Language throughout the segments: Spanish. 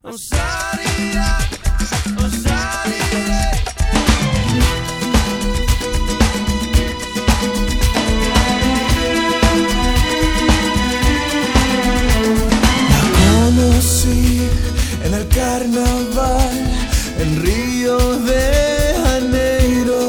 Osaría, osaría. La conocí en el carnaval en Río de Janeiro,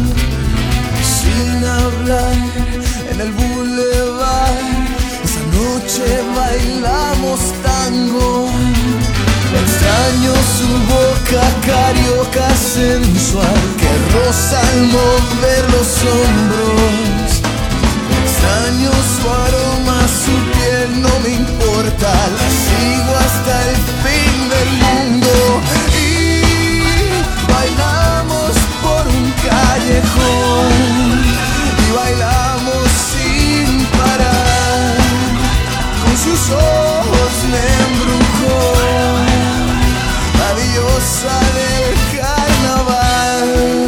sin hablar en el boulevard. Esa noche bailamos tango. Extraño su boca carioca sensual que roza al mover los hombros. Extraño su aroma, su piel, no me importa. La sigo hasta el fin del mundo. Y bailamos por un callejón y bailamos sin parar. Con sus ojos me embrujó, la diosa del carnaval.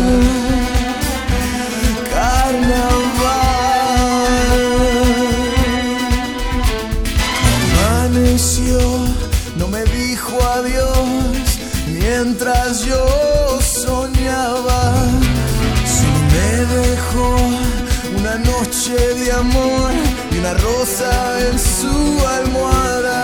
Amaneció, no me dijo adiós mientras yo soñaba. Solo me dejó una noche de amor y una rosa en su almohada.